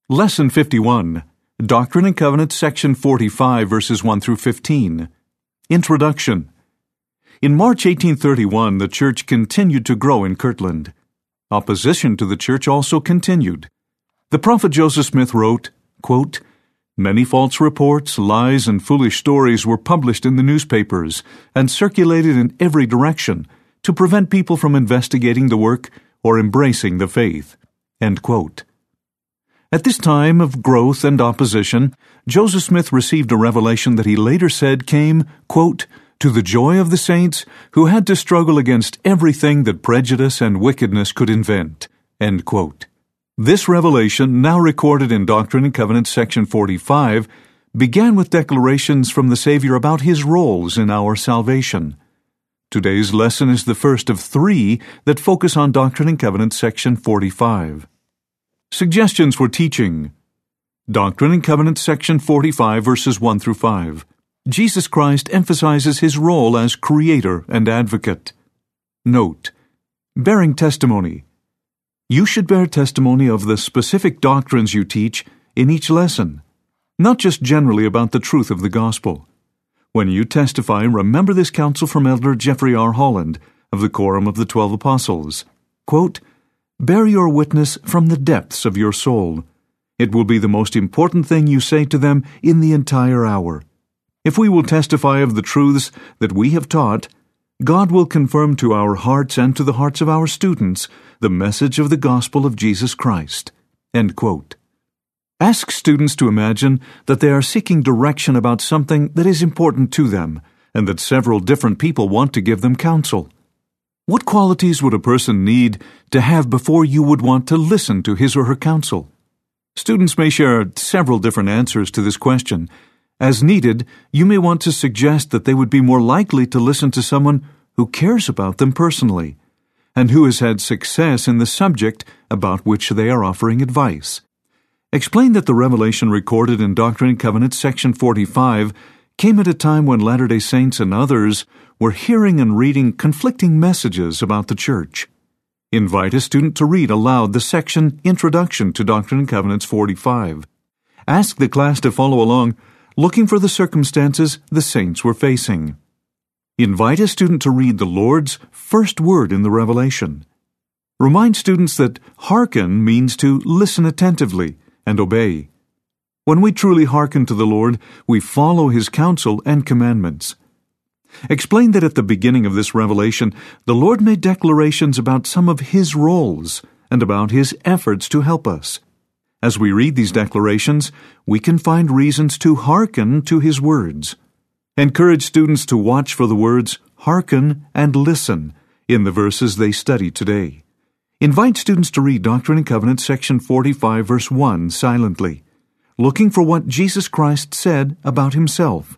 Lesson 51, Doctrine and Covenants, Section 45, verses 1 through 15. Introduction. In March 1831, the church continued to grow in Kirtland. Opposition to the church also continued. The prophet Joseph Smith wrote, quote, "Many false reports, lies, and foolish stories were published in the newspapers and circulated in every direction to prevent people from investigating the work or embracing the faith." End quote. At this time of growth and opposition, Joseph Smith received a revelation that he later said came, quote, "to the joy of the saints who had to struggle against everything that prejudice and wickedness could invent." End quote. This revelation, now recorded in Doctrine and Covenants, Section 45, began with declarations from the Savior about His roles in our salvation. Today's lesson is the first of 3 that focus on Doctrine and Covenants, Section 45. Suggestions for teaching. Doctrine and Covenants, Section 45, verses 1 through 5. Jesus Christ emphasizes His role as Creator and Advocate. Note, bearing testimony. You should bear testimony of the specific doctrines you teach in each lesson, not just generally about the truth of the gospel. When you testify, remember this counsel from Elder Jeffrey R. Holland of the Quorum of the 12 Apostles. Quote, "Bear your witness from the depths of your soul. It will be the most important thing you say to them in the entire hour. If we will testify of the truths that we have taught, God will confirm to our hearts and to the hearts of our students the message of the gospel of Jesus Christ." End quote. Ask students to imagine that they are seeking direction about something that is important to them, and that several different people want to give them counsel. What qualities would a person need to have before you would want to listen to his or her counsel? Students may share several different answers to this question. As needed, you may want to suggest that they would be more likely to listen to someone who cares about them personally, and who has had success in the subject about which they are offering advice. Explain that the revelation recorded in Doctrine and Covenants, Section 45, came at a time when Latter-day Saints and others were hearing and reading conflicting messages about the church. Invite a student to read aloud the section Introduction to Doctrine and Covenants 45. Ask the class to follow along, looking for the circumstances the saints were facing. Invite a student to read the Lord's first word in the revelation. Remind students that hearken means to listen attentively and obey. When we truly hearken to the Lord, we follow His counsel and commandments. Explain that at the beginning of this revelation, the Lord made declarations about some of His roles and about His efforts to help us. As we read these declarations, we can find reasons to hearken to His words. Encourage students to watch for the words hearken and listen in the verses they study today. Invite students to read Doctrine and Covenants, Section 45, verse 1, silently, looking for what Jesus Christ said about Himself.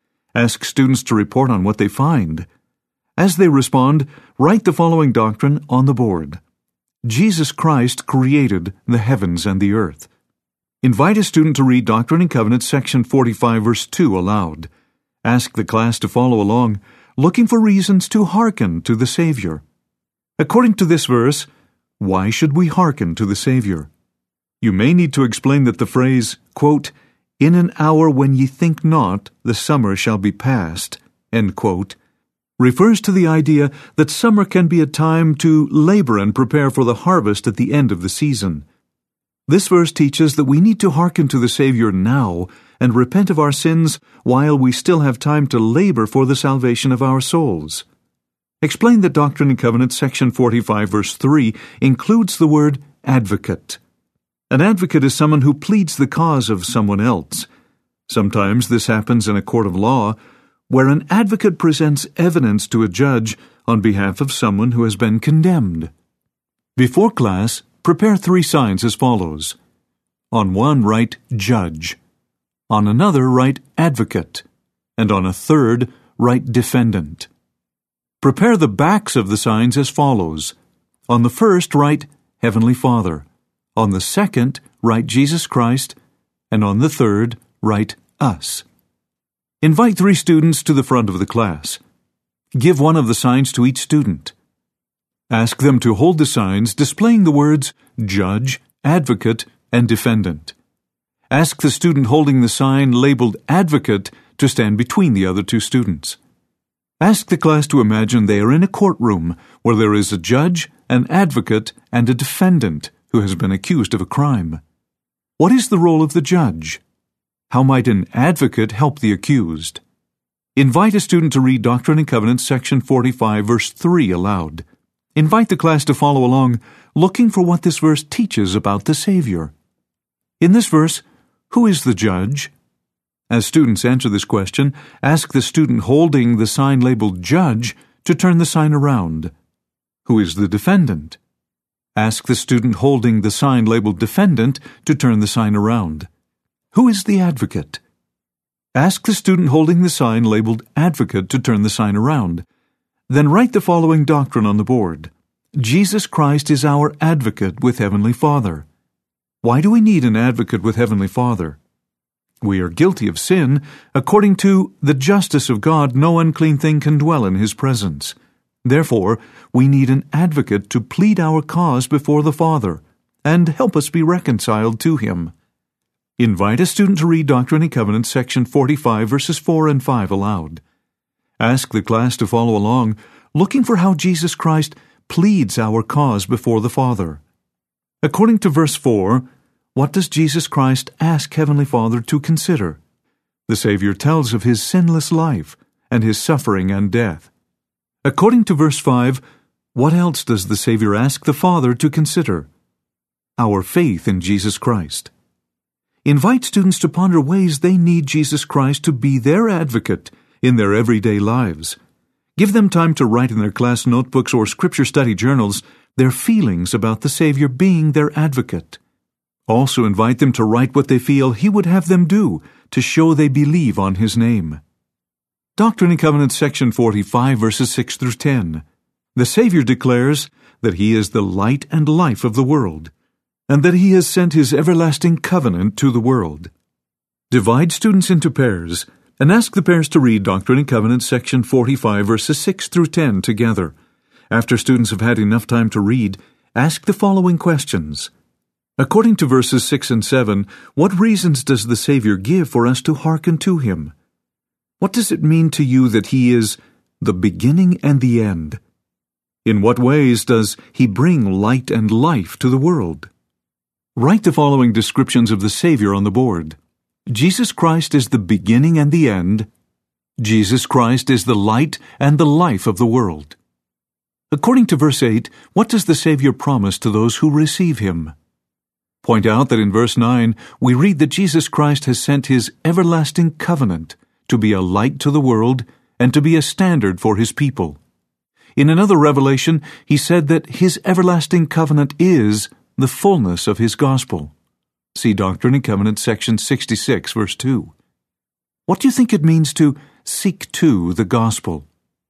Ask students to report on what they find. As they respond, write the following doctrine on the board. Jesus Christ created the heavens and the earth. Invite a student to read Doctrine and Covenants, Section 45, verse 2 aloud. Ask the class to follow along, looking for reasons to hearken to the Savior. According to this verse, why should we hearken to the Savior? You may need to explain that the phrase, quote, "In an hour when ye think not, the summer shall be past," end quote, refers to the idea that summer can be a time to labor and prepare for the harvest at the end of the season. This verse teaches that we need to hearken to the Savior now and repent of our sins while we still have time to labor for the salvation of our souls. Explain that Doctrine and Covenants, Section 45, verse 3, includes the word advocate. An advocate is someone who pleads the cause of someone else. Sometimes this happens in a court of law, where an advocate presents evidence to a judge on behalf of someone who has been condemned. Before class, prepare 3 signs as follows. On one, write judge. On another, write advocate. And on a third, write defendant. Prepare the backs of the signs as follows. On the first, write Heavenly Father. On the second, write Jesus Christ. And on the third, write us. Invite 3 students to the front of the class. Give one of the signs to each student. Ask them to hold the signs displaying the words judge, advocate, and defendant. Ask the student holding the sign labeled Advocate to stand between the other two students. Ask the class to imagine they are in a courtroom where there is a judge, an advocate, and a defendant who has been accused of a crime. What is the role of the judge? How might an advocate help the accused? Invite a student to read Doctrine and Covenants, section 45, verse 3 aloud. Invite the class to follow along, looking for what this verse teaches about the Savior. In this verse, who is the judge? As students answer this question, ask the student holding the sign labeled Judge to turn the sign around. Who is the defendant? Ask the student holding the sign labeled Defendant to turn the sign around. Who is the advocate? Ask the student holding the sign labeled Advocate to turn the sign around. Then write the following doctrine on the board. Jesus Christ is our advocate with Heavenly Father. Why do we need an advocate with Heavenly Father? We are guilty of sin. According to the justice of God, no unclean thing can dwell in His presence. Therefore, we need an advocate to plead our cause before the Father and help us be reconciled to Him. Invite a student to read Doctrine and Covenants, section 45, verses 4 and 5 aloud. Ask the class to follow along, looking for how Jesus Christ pleads our cause before the Father. According to verse 4, what does Jesus Christ ask Heavenly Father to consider? The Savior tells of His sinless life and His suffering and death. According to verse 5, what else does the Savior ask the Father to consider? Our faith in Jesus Christ. Invite students to ponder ways they need Jesus Christ to be their advocate in their everyday lives. Give them time to write in their class notebooks or scripture study journals their feelings about the Savior being their advocate. Also invite them to write what they feel He would have them do to show they believe on His name. Doctrine and Covenants, section 45, verses 6 through 10. The Savior declares that He is the light and life of the world, and that He has sent His everlasting covenant to the world. Divide students into pairs, and ask the pairs to read Doctrine and Covenants, section 45, verses 6 through 10 together. After students have had enough time to read, ask the following questions. According to verses 6 and 7, what reasons does the Savior give for us to hearken to Him? What does it mean to you that He is the beginning and the end? In what ways does He bring light and life to the world? Write the following descriptions of the Savior on the board. Jesus Christ is the beginning and the end. Jesus Christ is the light and the life of the world. According to verse 8, what does the Savior promise to those who receive Him? Point out that in verse 9, we read that Jesus Christ has sent His everlasting covenant to be a light to the world and to be a standard for His people. In another revelation, He said that His everlasting covenant is the fullness of His gospel. See Doctrine and Covenants, section 66, verse 2. What do you think it means to seek to the gospel?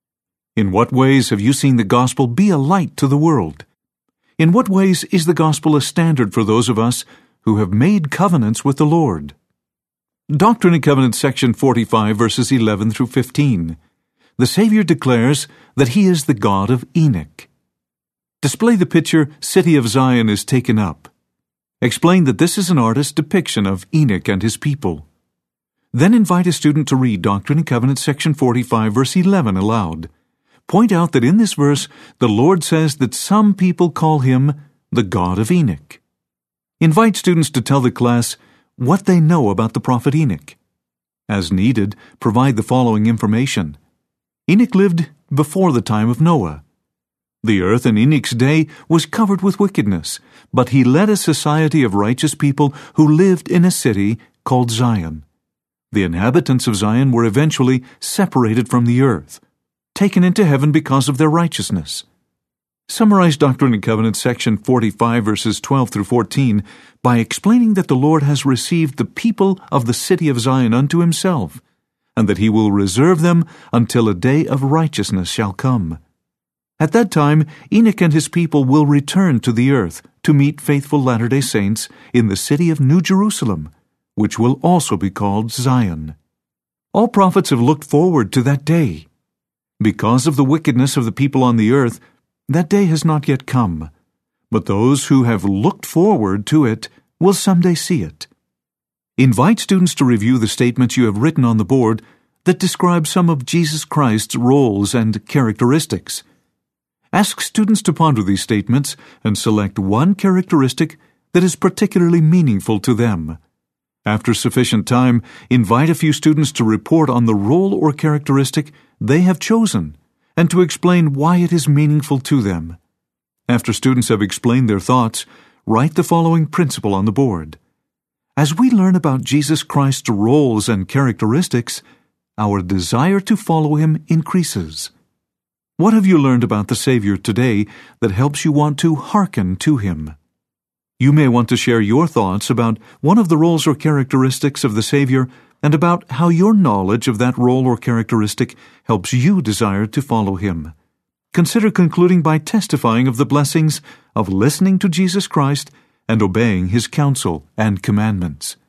In what ways have you seen the gospel be a light to the world? In what ways is the gospel a standard for those of us who have made covenants with the Lord? Doctrine and Covenants, section 45, verses 11 through 15. The Savior declares that He is the God of Enoch. Display the picture, City of Zion is taken up. Explain that this is an artist's depiction of Enoch and his people. Then invite a student to read Doctrine and Covenants, section 45, verse 11 aloud. Point out that in this verse, the Lord says that some people call Him the God of Enoch. Invite students to tell the class what they know about the prophet Enoch. As needed, provide the following information. Enoch lived before the time of Noah. The earth in Enoch's day was covered with wickedness, but he led a society of righteous people who lived in a city called Zion. The inhabitants of Zion were eventually separated from the earth, taken into heaven because of their righteousness. Summarize Doctrine and Covenants, section 45, verses 12 through 14, by explaining that the Lord has received the people of the city of Zion unto Himself, and that He will reserve them until a day of righteousness shall come. At that time, Enoch and his people will return to the earth to meet faithful Latter-day Saints in the city of New Jerusalem, which will also be called Zion. All prophets have looked forward to that day. Because of the wickedness of the people on the earth, that day has not yet come, but those who have looked forward to it will someday see it. Invite students to review the statements you have written on the board that describe some of Jesus Christ's roles and characteristics. Ask students to ponder these statements and select one characteristic that is particularly meaningful to them. After sufficient time, invite a few students to report on the role or characteristic they have chosen and to explain why it is meaningful to them. After students have explained their thoughts, write the following principle on the board. As we learn about Jesus Christ's roles and characteristics, our desire to follow him increases. What have you learned about the Savior today that helps you want to hearken to him? You may want to share your thoughts about one of the roles or characteristics of the Savior and about how your knowledge of that role or characteristic helps you desire to follow him. Consider concluding by testifying of the blessings of listening to Jesus Christ and obeying his counsel and commandments.